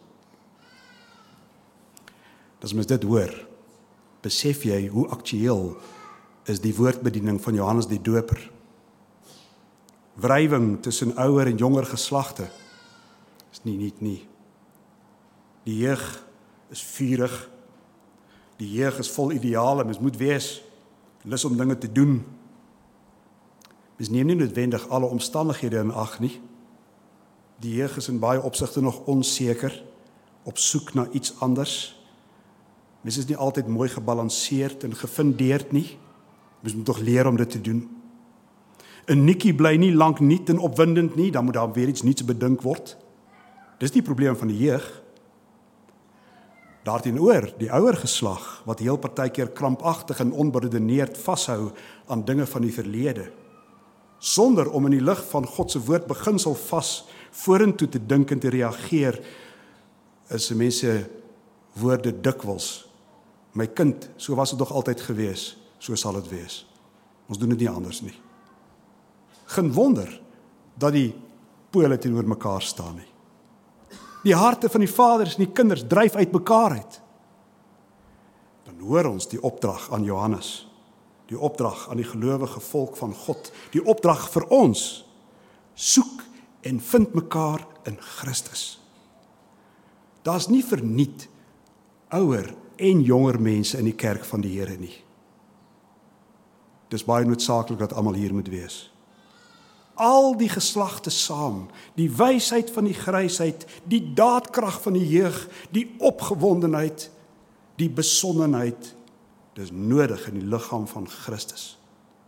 As mens dit hoor, besef jy hoe aktueel is die woordbediening van Johannes die Doper. Wrywing tussen ouer en jonger geslagte is nie nuut nie. Die jeug is vurig, die jeug is vol ideale, mens moet wees, lus om dinge te doen. Mens neem nie noodwendig alle omstandighede in ag nie. Die jeug is in baie opsigte nog onseker, op soek na iets anders. Mens is nie altyd mooi gebalanseerd en gefundeerd nie. Mens moet tog leer om dit te doen. 'n Nikkie bly nie lank nuut en opwindend nie, dan moet daar weer iets nuuts bedink word. Dis die probleem van die jeug. Daarteenoor, die ouer geslag, wat heel partykeer krampagtig en onberedeneerd vashou aan dinge van die verlede, sonder om in die lig van God se woord beginsel vas vorentoe te dink en te reageer, is mense woorde dikwels, my kind, so was dit nog altyd gewees, so sal dit wees. Ons doen dit nie anders nie. Geen wonder dat die pole teenoor mekaar staan nie. Die harte van die vaders en die kinders dryf uit mekaar uit. Dan hoor ons die opdrag aan Johannes, die opdrag aan die gelowige volk van God, die opdrag vir ons, soek en vind mekaar in Christus. Daar's nie verniet ouer en jonger mense in die kerk van die Here nie. Dis baie noodsaaklik dat almal hier moet wees. Al die geslagte saam, die wysheid van die grysheid, die daadkrag van die jeug, die opgewondenheid, die besonnenheid, dis nodig in die liggaam van Christus.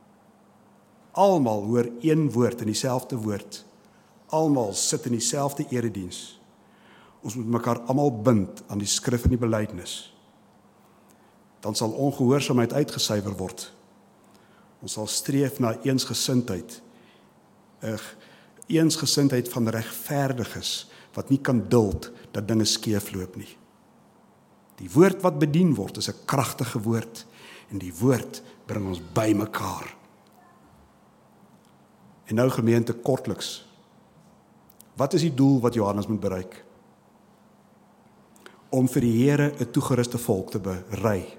Almal hoor een woord in dieselfde woord. Almal sit in dieselfde erediens. Ons moet mekaar almal bind aan die skrif en die belydenis. Dan sal ongehoorsaamheid uitgesuiwer word. Ons sal streef na eensgesindheid. 'n eensgesindheid van regverdiges wat nie kan duld dat dinge skeefloop nie. Die woord wat bedien word is 'n kragtige woord en die woord bring ons by mekaar. En nou gemeente kortliks. Wat is die doel wat Johannes moet bereik? Om vir die Here 'n toegeruste volk te berei.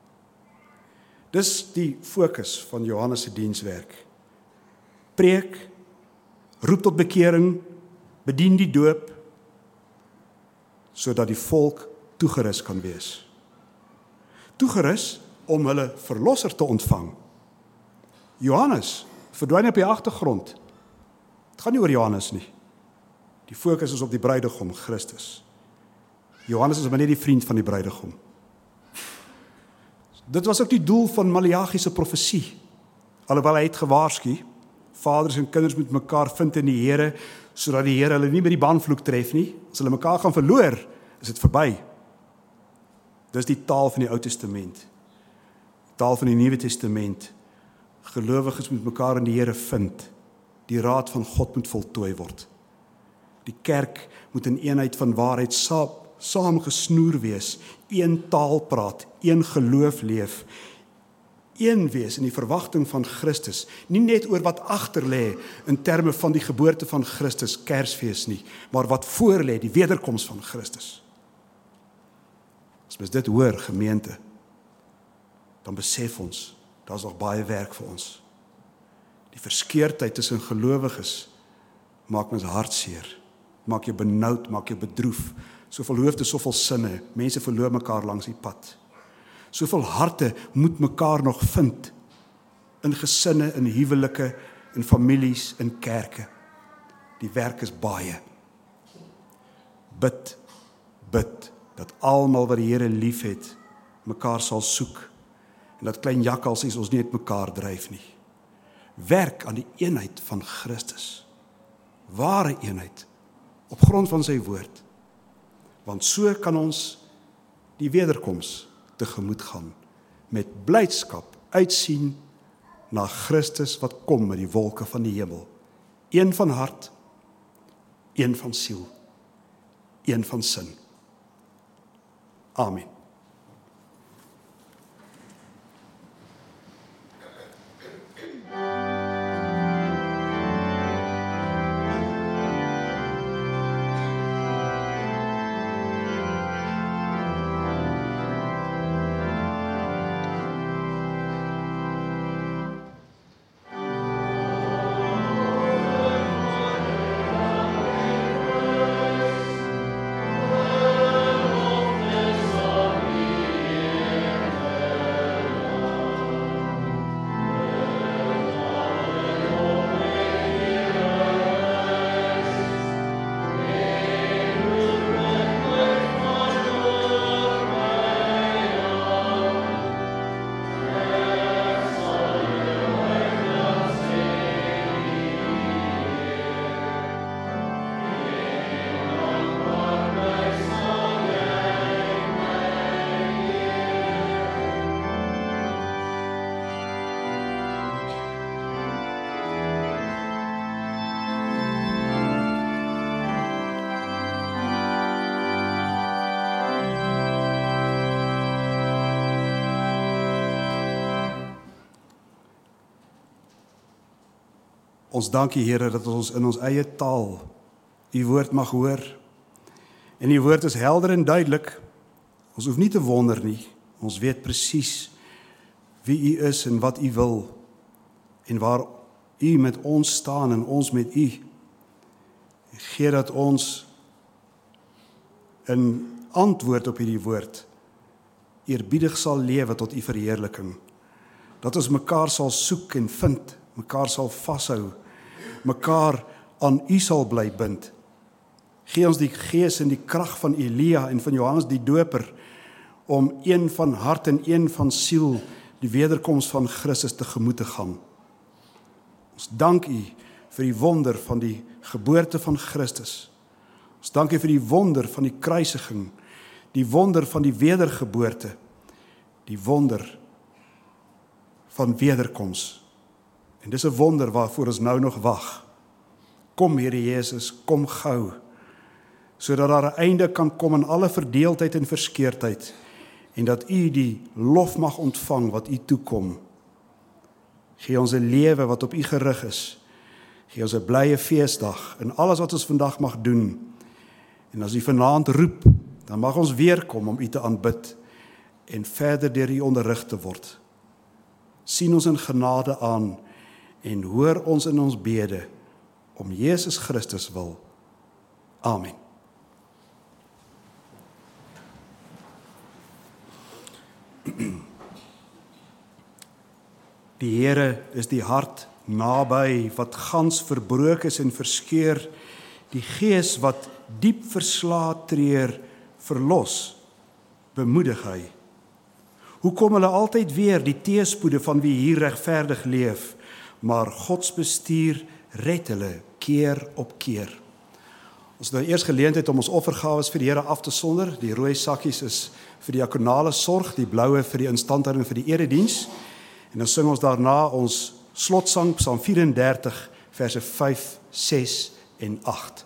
Dis die fokus van Johannes se dienswerk. Preek, roep tot bekering, bedien die doop, sodat die volk toegerus kan wees. Toegerus om hulle verlosser te ontvang. Johannes verdwyn op die agtergrond. Het gaan nie oor Johannes nie. Die fokus is op die bruidegom, Christus. Johannes is maar net die vriend van die bruidegom. Dit was ook die doel van Maleagi se profesie. Alhoewel hy het gewaarsku, vaders en kinders moet mekaar vind in die Here, sodat die Here hulle nie met die banvloek tref nie. As hulle mekaar gaan verloor, is dit verby. Dis die taal van die Ou Testament. Taal van die Nuwe Testament. Gelowiges moet mekaar in die Here vind. Die raad van God moet voltooi word. Die kerk moet in eenheid van waarheid saam gesnoer wees, een taal praat, een geloof leef, een wees in die verwagting van Christus, nie net oor wat agter lê in terme van die geboorte van Christus, Kersfees nie, maar wat voor lê, die wederkoms van Christus. As mens dit hoor, gemeente, dan besef ons, daar's nog baie werk vir ons. Die verskeurdheid tussen gelowiges maak mens hartseer, maak jou benoud, maak jou bedroef, soveel hoofde, soveel sinne, mense verloor mekaar langs die pad. Soveel harte moet mekaar nog vind, in gesinne, in huwelike, in families, in kerke. Die werk is baie. Bid, dat almal wat die Here lief het, mekaar sal soek, en dat klein jakkalsies ons nie uit mekaar dryf nie. Werk aan die eenheid van Christus, ware eenheid, op grond van sy woord, want so kan ons die wederkoms tegemoet gaan, met blydskap uitsien na Christus wat kom met die wolke van die hemel. Een van hart, een van siel, een van sin. Amen. Ons dank U, Here, dat ons in ons eie taal U woord mag hoor. En U woord is helder en duidelik. Ons hoef nie te wonder nie. Ons weet presies wie U is en wat U wil. En waar U met ons staan en ons met U. Gee dat ons in antwoord op hierdie woord eerbiedig sal lewe tot U verheerliking. Dat ons mekaar sal soek en vind, mekaar sal vashou, mekaar aan U sal bly bind. Gee ons die gees en die krag van Elia en van Johannes die Doper om een van hart en een van siel die wederkoms van Christus tegemoet te gaan. Ons dank U vir die wonder van die geboorte van Christus. Ons dank U vir die wonder van die kruisiging, die wonder van die wedergeboorte, die wonder van wederkoms. En dis 'n wonder waarvoor ons nou nog wag. Kom, Here Jesus, kom gou, sodat daar 'n einde kan kom aan alle verdeeldheid en verskeurdheid, en dat U die lof mag ontvang wat U toekom. Gee ons 'n lewe wat op U gerig is. Gee ons 'n blye feesdag in alles wat ons vandag mag doen. En as U vanaand roep, dan mag ons weer kom om U te aanbid en verder deur U onderrig te word. Sien ons in genade aan en hoor ons in ons bede om Jesus Christus wil. Amen. Die Here is die hart naby, wat gans verbroken is en verskeur, die gees wat diep verslae treur, verlos, bemoedig hy. Hoe kom hulle altyd weer die teëspoede van wie hier regverdig leef, maar Gods bestuur red hulle keer op keer. Ons het nou eers geleentheid om ons offergawes vir die Here af te sonder. Die rooi sakkies is vir die diakonale sorg, die bloue vir die instandhouding vir die erediens. En dan sing ons daarna ons slotsang, Psalm 34, verse 5, 6 en 8.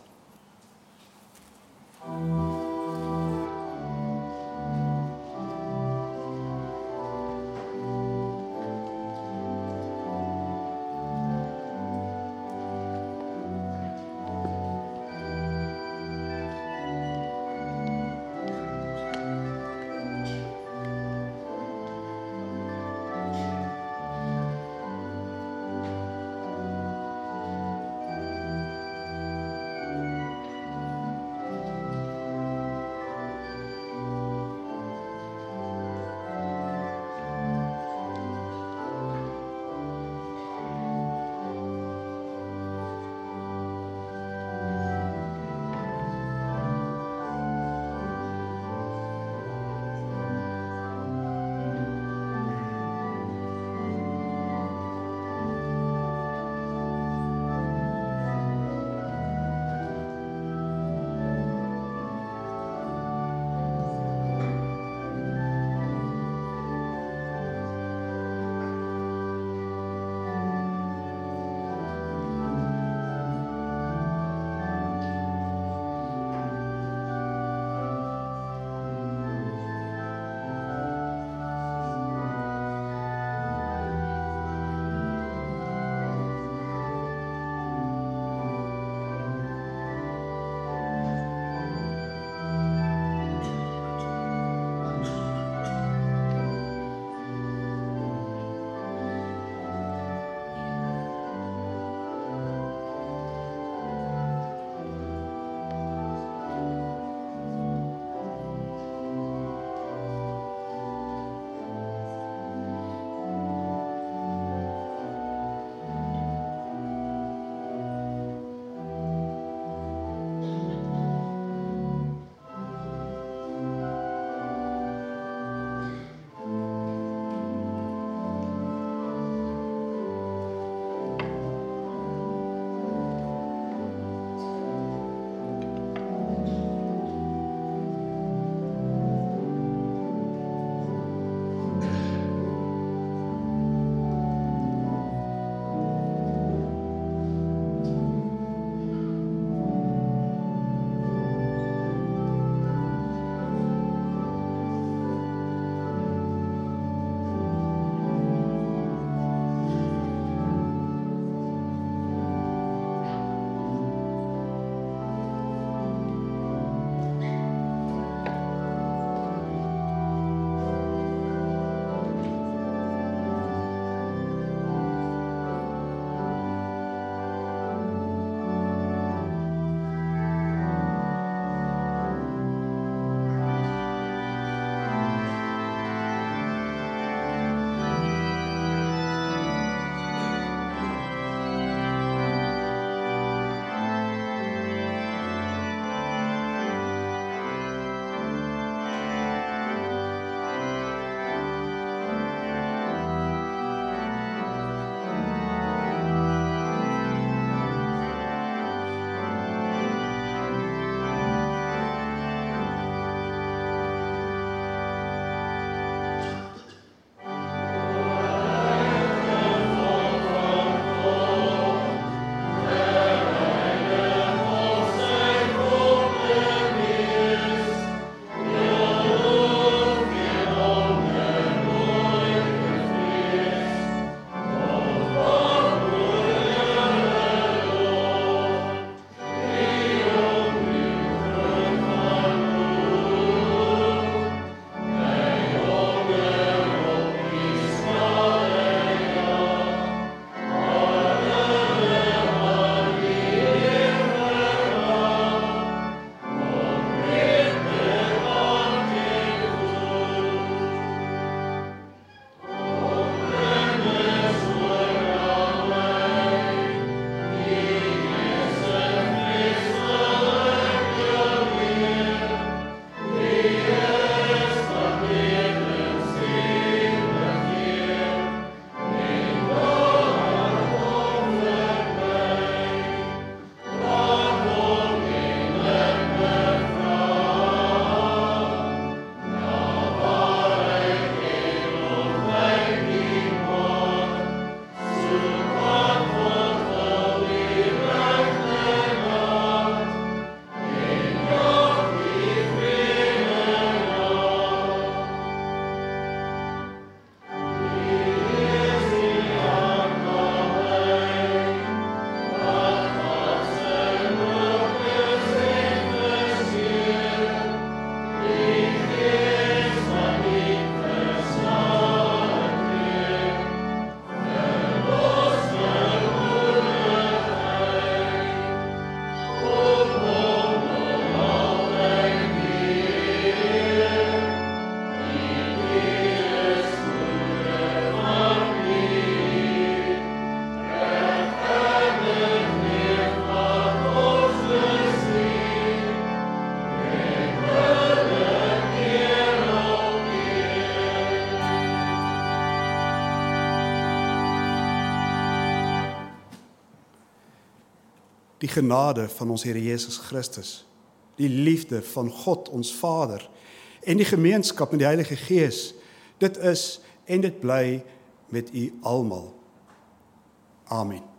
die genade van ons Here Jesus Christus, die liefde van God ons Vader en die gemeenskap met die Heilige Gees, dit is en dit bly met u almal. Amen.